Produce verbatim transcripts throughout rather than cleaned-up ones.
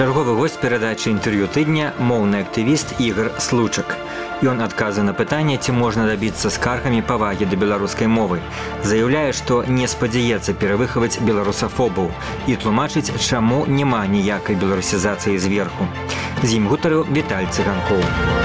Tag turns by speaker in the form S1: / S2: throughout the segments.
S1: Чарговы гость перадачы інтэрв'ю тыдня моўны актывіст Ігор Случак. Ён адказвае на пытанне, ці можна дабіцца скаргамі павагі да беларускай мовы. Заяўляе, што не спадзяецца перавыхаваць беларусафобаў і тлумачыць, чаму няма ніякай беларусізацыі зверху. З ім гутарыў Віталь Цыганкоў.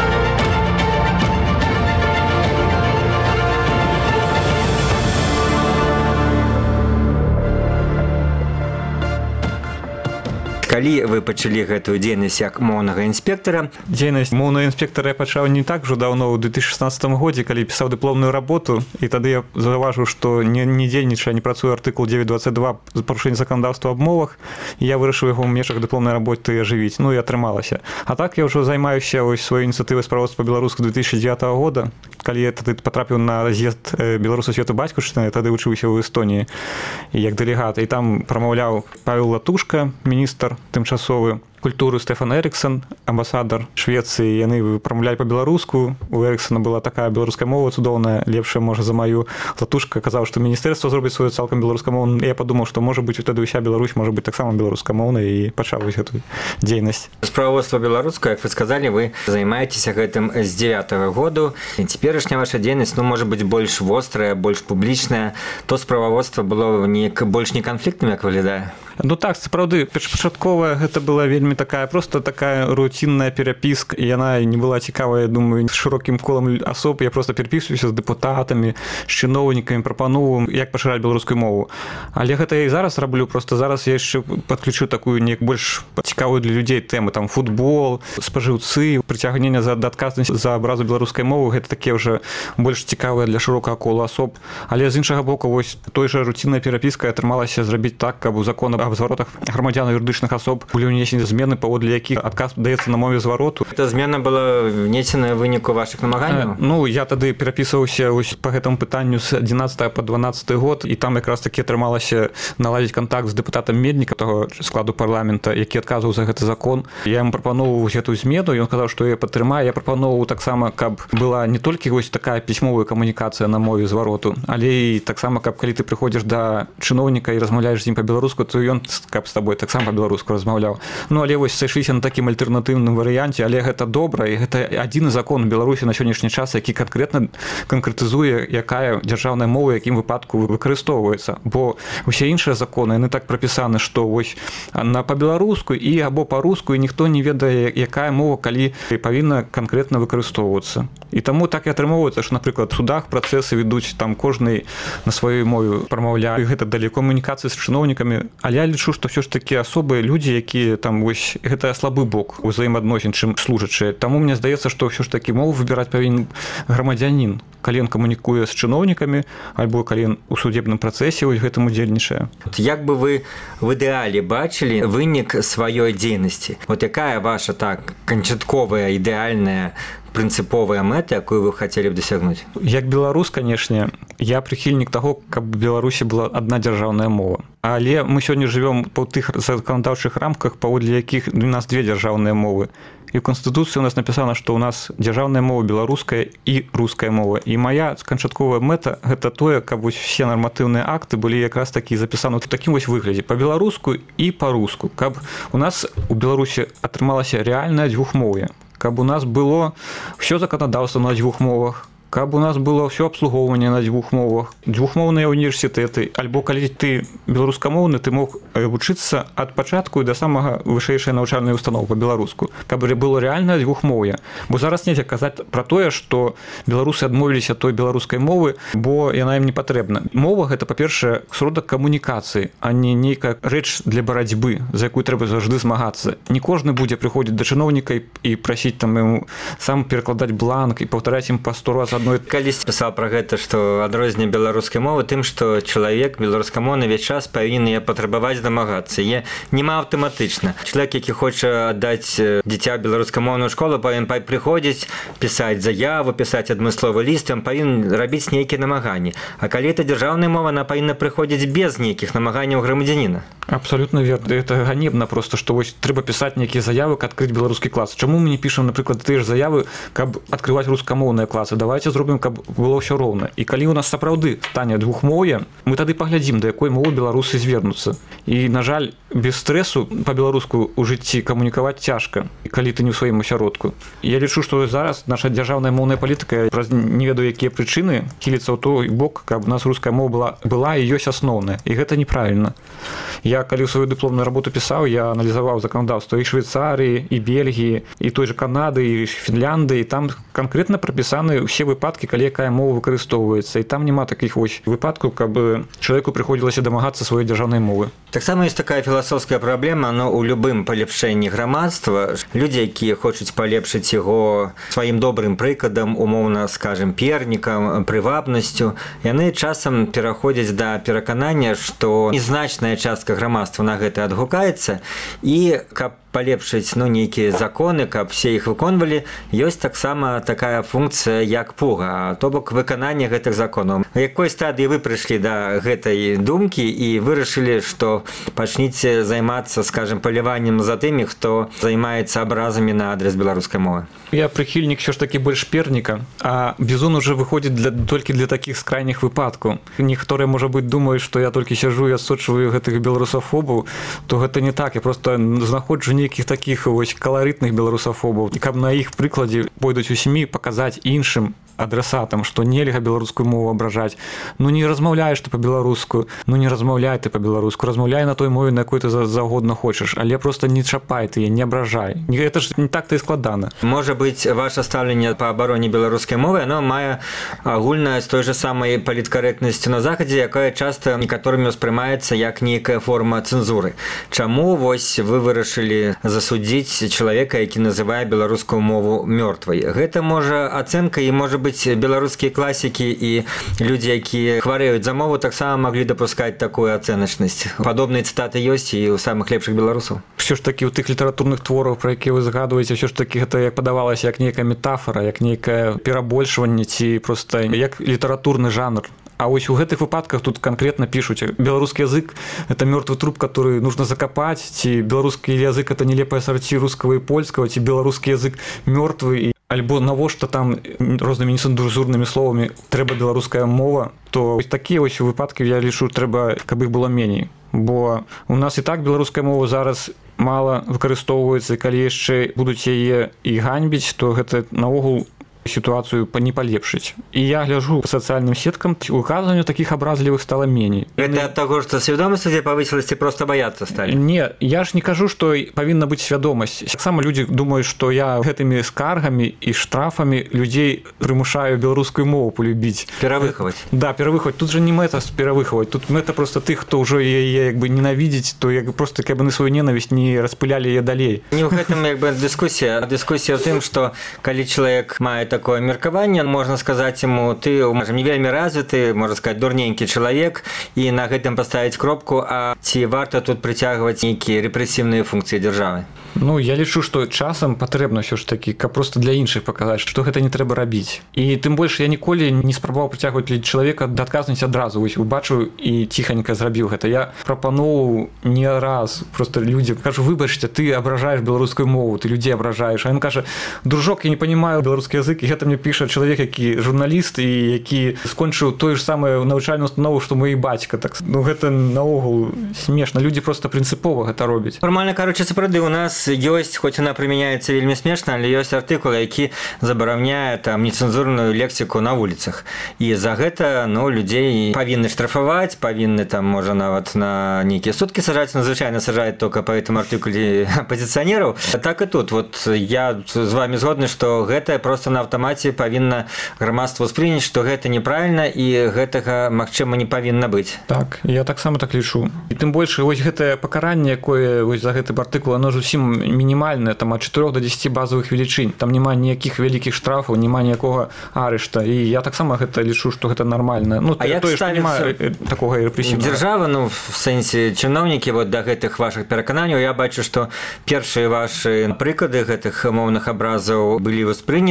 S1: Калі вы пачалі гэтую дзейнасць як моўнага інспектара?
S2: Дзейнасць моўнага інспектара я пачаў не так ўжо даўно, у две тысячи шестнадцатым годзе, калі пісаў дыпломную работу, і тады я заўважыў, што не, не дзейнічае, не працуе артыкул девять двадцать два з парушэння заканадаўства аб мовах, і я вырашыў яго ў межах дыпломнай работы ажывіць, ну і атрымалася. А так я ўжо займаюся ось сваёй ініцыятывай справодства па-беларуску две тысячи девятого года, калі я тады патрапіў на з'езд беларусаў свету бацькаўшчыны, тады вучыўся ў Эстоніі як дэлегат, і там прамаўляў Павел Латушка, міністр тымчасовы культуры Стефан Эриксон, амбасадар Швецыі, яны прамаўлялі па-беларуску. У Эриксона была такая беларуская мова цудоўная, лепшая, можа, за маю. Латушка казаў, што міністэрства зробіць сваю цалкам беларускамоўную. Я падумаў, што, можа быць, тады ўся Беларусь можа быць таксама беларускамоўнай, і пачаў гэтую дзейнасць.
S1: Справаводства беларускае, як вы сказалі, вы займаецеся гэтым з дзевятага году. Цяперашняя ваша дзейнасць, ну, можа быць, больш вострая, больш публічная. То справаводства было неяк больш неканфліктным, як выглядае?
S2: Ну так, сапраўды, першапачатковая гэта была вельмі такая, просто такая руцінная перапіска, і яна не была цікавая, я думаю, з шырокім колам асоб. Я просто перапісваюся з дэпутатамі, з чыноўнікамі, прапановам, як пашыраць беларускую мову. Але гэта я і зараз раблю, просто зараз я яшчэ падключу такую неяк больш цікавую для людзей тэму, там футбол, спажыўцы, прыцягнення за адказнасць за абразу беларускай мовы, гэта такія ўжо больш цікавыя для шырокага кола асоб. Але з іншага боку, вось той жа руцінная перапіска атрымалася зрабіць так, каб у законах аб зваротах грамадзян юрыдычных асоб былі ўнесены змены, паводле якіх адказ даецца на мове звароту.
S1: Эта змена была внесена ў выніку вашых намаганняў?
S2: Ну, я тады перапісваўся па гэтаму пытанню з адзінаццатага па дванаццаты год, і там якраз такі атрымалася наладзіць контакт з дэпутатам Медніка, таго складу парламента, які адказваў за гэты закон. Я яму прапаноўваў гэтую змену, ён казаў, што я падтрымаю. Я прапаноўваў таксама, каб была не толькі вось такая пісьмовая камунікацыя на мове звароту, але і таксама, каб калі ты прыходзіш да чыноўніка і размаўляеш з ім па-беларуску, то ён каб з табой таксама па-беларуску размаўляў. Ну, але вось сышліся на такім альтэрнатыўным варыянце, але гэта добра, і гэта адзіны закон у Беларусі на сённяшні час, які канкрэтна канкрэтызуе, якая дзяржаўная мова, якім выпадку выкарыстоўваецца. Бо усе іншыя законы, яны так прапісаны, што вось на па-беларуску і або па-руску, і ніхто не ведае, якая мова, калі павінна канкрэтна выкарыстоўвацца. І таму так і атрымоўваецца, што, напрыклад, у судах працэсы ведуць там кожны на сваёй мове прамаўляе, і гэта далі камунікацыі з чыноўнікамі. Але я лічу, што ўсё ж такі асобыя людзі, якія там вось гэта слабы бок узаемаадносін, чым служачыя. Таму мне здаецца, што ўсё ж такі мову выбіраць павінен грамадзянін, калі ён камунікуе з чыноўнікамі, альбо калі ён у судебным працэсе вось гэтым удзельнічае.
S1: Як бы вы в ідэале бачылі вынік сваёй дзейнасці? Вот якая ваша так канчатковая, ідэальная прынцыповая мэта, якую вы хацелі б дасягнуць? Як
S2: беларус, канешне, я прыхільнік таго, каб у Беларусі была адна дзяржаўная мова. Але мы сёння жывём па тых заканадаўчых рамках, паводле якіх у нас две дзяржаўныя мовы. І ў Канстытуцыі у нас напісана, што ў нас дзяржаўная мова беларуская і руская мова. І моя канчатковая мэта гэта тое, каб вось усе нарматыўныя акты былі якраз такі запісаны ў такім вось выглядзе па-беларуску і па-руску, каб у нас у Беларусі атрымалася рэальнае двухмоўе, каб у нас было ўсё заканадаўства на дзвюх мовах, каб у нас было ўсё абслугоўванне на дзвюх мовах, двухмоўныя універсітэты, альбо калі ты беларускамоўны, ты мог вучыцца ад пачатку і да самага вышэйшай навучальнай установы па-беларуску, каб было рэальнае двухмоўе. Бо зараз нельга казаць пра тое, што беларусы адмовіліся той беларускай мовы, бо яна ім не патрэбна. Мова гэта, па-першае, сродак камунікацыі, а не нейкая рэч для барацьбы, за якую трэба заўжды змагацца. Не кожны будзе прыходзіць да чыноўніка і прасіць там яму сам перакладаць бланк і паўтараць ім па сто раз адно.
S1: Калісь пісаў пра гэта, што адрозненне беларускай мовы тым, што чалавек беларускамоўны ўвесь час павінен яе патрабаваць, дамагацца. Яе няма аўтаматычна. Чалавек, які хоча аддаць дзіця беларускамоўную школу, павінен прыходзіць, пісаць заяву, пісаць адмысловы ліст, ён павінен рабіць нейкія намаганні. А калі это дзяржаўная мова, она павінна прыходзіць без нейкіх намаганняў грамадзяніна.
S2: Абсолютно верно. Это ганебна просто, што вось трэба пісаць нейкія заявы, каб адкрыць беларускі клас. Чаму мы не пішам, напрыклад, тыя ж заявы, каб адкрываць рускамоўныя класы? Давайте давайте зробім, каб было ўсё роўна. І калі у нас сапраўды стане двухмоўе, мы тады паглядзім, да якой мовы беларусы звернуцца. І, на жаль, без стрэсу па-беларуску ў жыцці камунікаваць цяжка, калі ты не ў сваім асяродку. Я лічу, што зараз наша дзяржаўная моўная палітыка праз не ведаю якія прычыны хіліцца ў той бок, каб у нас руская мова была, была і ёсць асноўная. І гэта неправільна. Я, калі ў сваю дыпломную работу пісаў, я аналізаваў заканадаўства і Швейцарыі, і Бельгіі, і той же Канады, і Фінляндыі, і там канкрэтна прапісаны ўсе выпадкі, калі якая мова выкарыстоўваецца. І там няма такіх вось выпадкаў, каб чалавеку прыходзілася дамагацца сваёй дзяржаўнай мовы.
S1: Таксама ёсць такая філасофская праблема, но ў любым палепшэнні грамадства людзі, якія хочуць палепшыць яго сваім добрым прыкладам, умоўна скажем, пернікам, прывабнасцю, яны часам пераходзяць да пераканання, што незначная частка грамадства на гэта адгукаецца, і каб палепшыць ну, нейкія законы, каб все іх выконвалі, ёсць таксама такая функцыя, як пуга, то бок выкананне гэтых законаў. У якой стадыі вы прыйшлі да гэтай думкі і вырашылі, што пачніце займацца, скажем, паляваннем за тымі, хто займаецца абразамі на адрес беларускай мовы?
S2: Я прыхільнік ўсё ж такі больш перніка, а бізун уже выходзіць для, толькі для такіх скрайніх выпадкаў. Некаторыя, можа быць, думаюць, што я толькі сяджу і адсочваю гэтых беларусафобаў, то гэта не так, я просто знаходжу нейкіх такіх вось каларытных беларусафобаў, і каб на іх прыкладзе пойдуць у СМІ паказаць іншым адрасатам, што нельга беларускую мову абражаць. Ну не размаўляеш ты па-беларуску, ну не размаўляй ты па-беларуску, размаўляй на той мове, на якой ты заўгодна хочаш, але просто не чапай ты, не абражай. Гэта ж не так-то і складана.
S1: Можа быць, ваше стаўленне па абароне беларускай мовы, оно мае агульнае з той же самай паліткарэктнасцю на захадзе, якая часта некаторымі ўспрымаецца як нейкая форма цэнзуры. Чаму вось вы вырашылі засудзіць чалавека, які называе беларускую мову мёртвай? Гэта можа ацэнка і можа быць беларускія класікі і людзі, якія хварэюць за мову, таксама маглі дапускаць такую ацэначнасць. Падобныя цытаты ёсць і ў самых лепшых беларусаў.
S2: Все ж такі ў тых літаратурных творах, пра якія вы згадваеце, все ж такі гэта як падавалася як нейкая метафора, як нейкае перабольшванне ці проста як літаратурны жанр. А вось у гэтых выпадках тут канкрэтна пішуць: беларускі язык – это мёртвы труп, который нужно закапаць, ці беларускі язык – это нелепая сарці рускага і польскага, ці беларускі язык мёртвы, альбо навошта там рознымі нецэнзурнымі словамі трэба беларуская мова, то вось такія вось выпадкі, я лічу, трэба, каб іх было меней. Бо у нас і так беларуская мова зараз мала выкарыстоўваецца, і калі яшчэ будуць яе і ганьбіць, то гэта наогул ситуацию не полепшить. И я гляжу по социальным сеткам, указыванию таких образливых стало менее.
S1: Это от того, что сведомость людей повысилась и просто бояться стали?
S2: Не, я ж не кажу, что повинна быть сведомость. Так само люди думают, что я этими скаргами и штрафами людей примушаю белорусскую мову полюбить.
S1: Перавыховать.
S2: Да, перавыховать. Тут же не мета перавыховать. Тут мета просто тых, кто уже ее как бы ненавидеть, то як просто как бы на свою ненависть не распыляли ее далей.
S1: Не в этом как бы дискуссия. Дискуссия в том, что когда человек имеет такое меркаванне, можна сказаць яму: ты, можа, не вельмі развіты, можна сказаць, дурненькі чалавек, і на гэтым паставіць кропку, а ці варта тут прыцягваць нейкія рэпрэсіўныя функцыі дзяржавы?
S2: Ну, я лічу, што часам патрэбна ўсё ж такі, каб проста для іншых паказаць, што гэта не трэба рабіць. І тым больш я ніколі не спрабаваў прыцягваць чалавека да адказнасці адразу. Вось убачыў і ціханька зрабіў гэта. Я прапаноўваў не раз просто людзям, кажу: выбачце, ты абражаеш беларускую мову, ты людзей абражаеш. А ён кажа: дружок, я не панимаю беларускі язык. І гэта мне піша чалавек, які журналіст і які скончыў тое ж самае навучальную установу, што мой бацька. Так, ну гэта наогул смешна. Людзі просто прынцыпова гэта робяць.
S1: Фармальна кажучы, сапраўды у нас ёсць, хоць яна прымяняецца вельмі смешна, але ёсць артыкул, які забараняе там нецэнзурную лексіку на вуліцах. І за гэта, ну, людзей павінны штрафаваць, павінны там, можа, нават на нейкія суткі сажаць, надзвычайна сажаюць толькі па гэтым артыкуле апазіцыянераў. Так і тут. Вот я з вами згодны, што гэта проста на аўтамаце павінна грамадства ўспрыняць, што гэта неправільна і гэтага, магчыма, не павінна быць.
S2: Так, я таксама так лічу. І тым больш, вось гэтае пакаранне, якое вось за гэты артыкул, оно зусім мінімальная, там ад чатырох да дзесяці базовых велічынь. Там няма ніякіх вялікіх штрафаў, няма ніякога арышта. І я таксама гэта лічу, што гэта нармальна. Ну,
S1: а як
S2: тое, што няма такога рэпрэсіўнага.
S1: Дзяржава, ну, в сэнсе чыноўнікі, вот да гэтых вашых перакананняў, я бачу, што першыя вашы прыклады гэтых моўных абразаў былі ўспрыняты, і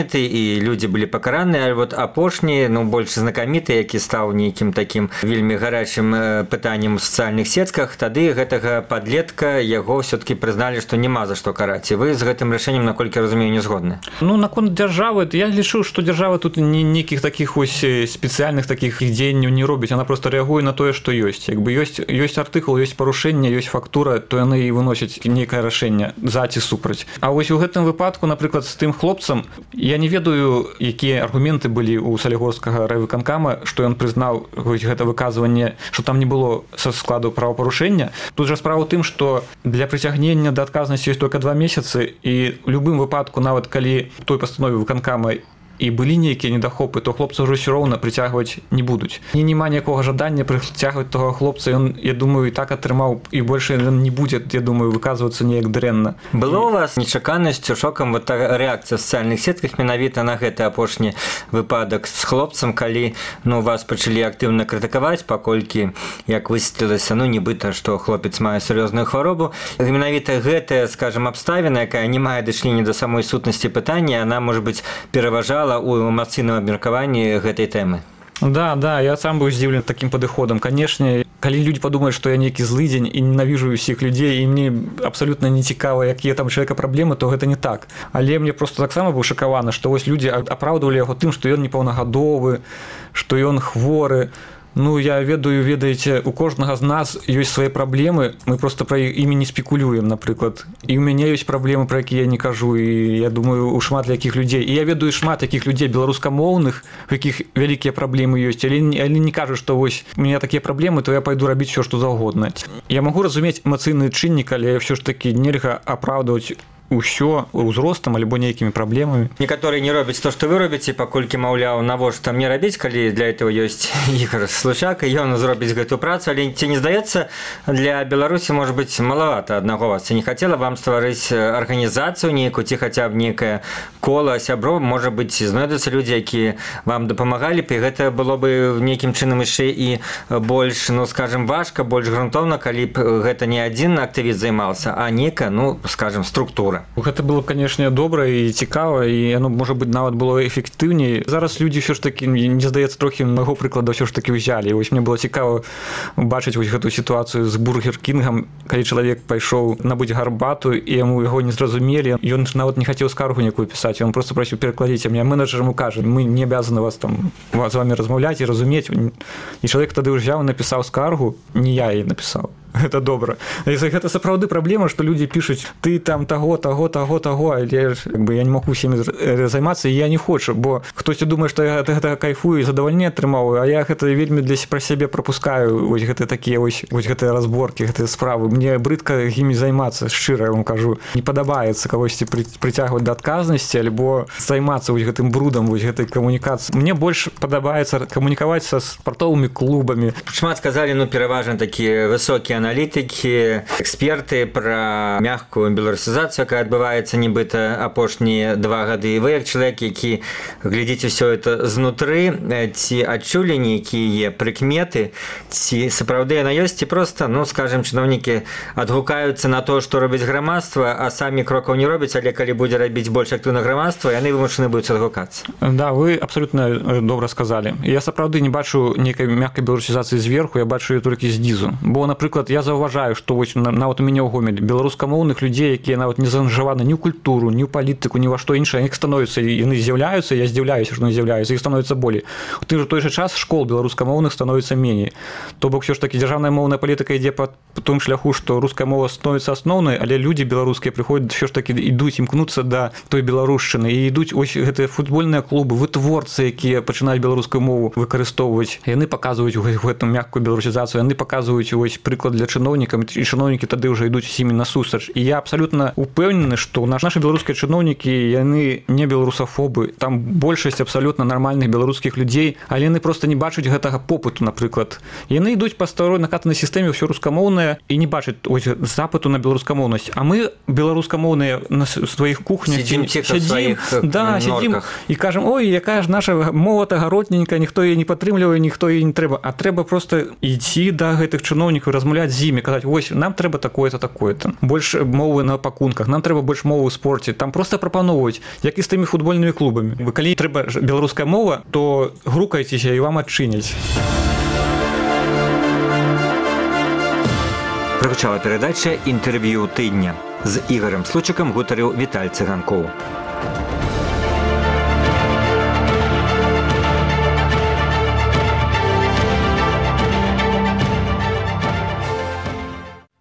S1: і людзі былі пакараны, а вот апошні, ну больш знакаміты, які стаў нейкім такім вельмі гарачым пытаннем у сацыяльных сетках, тады гэтага падлетка яго ўсё-таки прызналі, што няма за што караць. І вы з гэтым рашэннем, наколькі разумею, не згодны.
S2: Ну наконт дзяржавы, я лічу, што дзяржава тут нейкіх такіх вось спецыяльных такіх дзеянняў не робіць, она просто рэагуе на тое, што ёсць. Як бы ёсць ёсць артыкул, ёсць парушэнне, ёсць фактура, то яны і выносяць нейкае рашэнне за ці супраць. А вось у гэтым выпадку, напрыклад, з тым хлопцам, я не ведаю, якія аргументы былі ў салігорскага райвыканкама, што ён прызнаў гэта выказванне, што там не было са складу правапарушэння. Тут жа справа ў тым, што для прыцягнення да адказнасці ёсць толькі два месяцы, і ў любым выпадку, нават калі в той пастанове выканкама і былі нейкія недахопы, то хлопца ўжо ўсё роўна прыцягваць не будуць. І няма ніякога жадання прыцягваць таго хлопца, ён, я думаю, і так атрымаў, і больш ён не будзе, я думаю, выказвацца неяк дрэнна.
S1: Было ў вас нечаканасцю, шокам вот рэакцыя ў сацыяльных сетках менавіта на гэты апошні выпадак з хлопцам, калі ну, вас пачалі актыўна крытыкаваць, паколькі, як высветлілася, ну, нібыта, што хлопец мае сур'ёзную хваробу. Менавіта гэтая, скажем, абставіна, якая не мае дачынення да самой сутнасці пытання, она, можа быць, пераважала у эмацыйным абмеркаванні гэтай тэмы.
S2: Да, да, я сам быў здзіўлен такім падыходам. Канешне, калі людзі падумаюць, што я нейкі злы дзень і ненавіжу ўсіх людзей, і мне абсалютна не цікава, якія там чалавека праблемы, то гэта не так. Але мне проста таксама быў шакавана, што вось людзі апраўдвалі яго тым, што ён непаўнагадовы, што ён хворы. Ну, я ведаю, ведаеце, у кожнага з нас ёсць свае праблемы, мы проста пра імі не спекулюем, напрыклад. І ў мяне ёсць праблемы, пра якія я не кажу, і я думаю, у шмат якіх людзей. І я ведаю шмат такіх людзей беларускамоўных, у якіх вялікія праблемы ёсць, але, але не кажу, што вось у мяне такія праблемы, то я пайду рабіць усё, што заўгодна. Я магу разумець эмацыйны чыннік, але ўсё ж такі нельга апраўдваць усё ўзростам альбо нейкімі праблемамі.
S1: Некаторыя не робяць то, што вы робіце, паколькі, маўляў, навошта мне рабіць, калі для этого ёсць Ігор Слушак, і ён зробіць гэту працу, але ці не здаецца, для Беларусі, можа быць, малавата аднаго вас. Ці не хацела вам стварыць арганізацыю нейкую, ці хаця б нейкае кола сяброў, можа быць, знойдуцца людзі, якія вам дапамагалі б, і гэта было бы нейкім чынам яшчэ і больш, ну, скажем, важка, больш грунтоўна, калі б гэта не адзін актывіст займаўся, а нейкая, ну, скажем, структура.
S2: Гэта было б, канешне, добра і цікава, і яно, можа быць, нават было эфектыўней. Зараз людзі ўсё ж такі, мне здаецца, трохі майго прыклада ўсё ж такі ўзялі. Вось мне было цікава бачыць вось гэтую сітуацыю з Бургер Кінгам, калі чалавек пайшоў набыць гарбату, і яму яго не зразумелі. Ён нават не хацеў скаргу некую пісаць, ён проста прасіў перакладзіць, а мне менеджер ему кажа, мы не абязаны вас там з вами размаўляць і разумець. І чалавек тады ўзяў і напісаў скаргу, не я яе напісаў. Гэта добра. Гэта сапраўды праблема, што людзі пішуць, ты там таго, таго, таго, таго, але я не магу усімі займацца, і я не хочу, бо хтосьці думае, што я гэта кайфую і задавальненне атрымаў, а я гэта вельмі для пра сябе прапускаю, вось гэта такія вось, вось гэтыя разборкі, гэтыя справы. Мне брыдка імі займацца, шчыра я вам кажу. Не падабаецца кагосьці прыцягваць да адказнасці, альбо займацца вось гэтым брудам, вось гэтай камунікацыі. Мне больш падабаецца камунікаваць са спартовымі клубамі.
S1: Шмат сказалі, ну, пераважна такія высокія аналітыкі, эксперты пра мягкую беларусізацыю, якая адбываецца нібыта апошнія два гады. І вы, як чалавек, які глядзіце ўсё это знутры, ці адчулі нейкія прыкметы, ці сапраўды яна ёсць, ці проста, ну, скажем, чыноўнікі адгукаюцца на то, што робіць грамадства, а самі крокаў не робяць, але калі будзе рабіць больш актыўна грамадства, яны вымушаны будуць адгукацца.
S2: Да, вы абсалютна добра сказалі. Я сапраўды не бачу нейкай мягкай беларусізацыі зверху, я бачу ее толькі знізу. Бо, напрыклад, я заўважаю, што вось нават у мяне ў Гомелі беларускамоўных людзей, якія нават не заангажаваны ні ў культуру, ні ў палітыку, ні ва што іншае, іх становіцца, яны з'яўляюцца, я здзіўляюся, што яны з'яўляюцца, іх становіцца болей. У той жа той жа час школ беларускамоўных становіцца меней. То бок ўсё ж такі дзяржаўная моўная палітыка ідзе па том шляху, што руская мова становіцца асноўнай, але людзі беларускія прыходзяць, ўсё ж такі ідуць, імкнуцца да той беларушчыны, і ідуць ось гэтыя футбольныя клубы, вытворцы, якія пачынаюць беларускую мову выкарыстоўваць. Яны паказваюць гэту мяккую беларусізацыю, яны паказваюць вось прыклад для чыноўнікам, і чыноўнікі тады ўжо ідуць з імі насустрач. І я абсалютна упэўнены, што нашы беларускія чыноўнікі, яны не беларусафобы, там большасць абсалютна нармальных беларускіх людзей, але яны проста не бачаць гэтага попыту, напрыклад. Яны ідуць па старой накатанай сістэме, ўсё рускамоўнае, і не бачаць ось запыту на беларускамоўнасць. А мы беларускамоўныя на сваіх кухнях
S1: сядзім ціха ў сваіх норках
S2: і кажам, ой, якая ж наша мова-то гаротненькая, ніхто яе не падтрымлівае, ніхто яе не трэба. А трэба проста ідці да гэтых чыноўнікаў, размаўляць размаўляць з імі, казаць, вось нам трэба такое-то такое-то, больш мовы на пакунках, нам трэба больш мовы ў спорце, там просто прапаноўваюць, як і з тымі футбольнымі клубамі. Вы калі трэба беларуская мова, то грукайцеся і вам адчыняць.
S1: Прагучала перадача «Інтэрв'ю тыдня». З Ігорем Случыкам гутарыў Віталь Цыганкоў.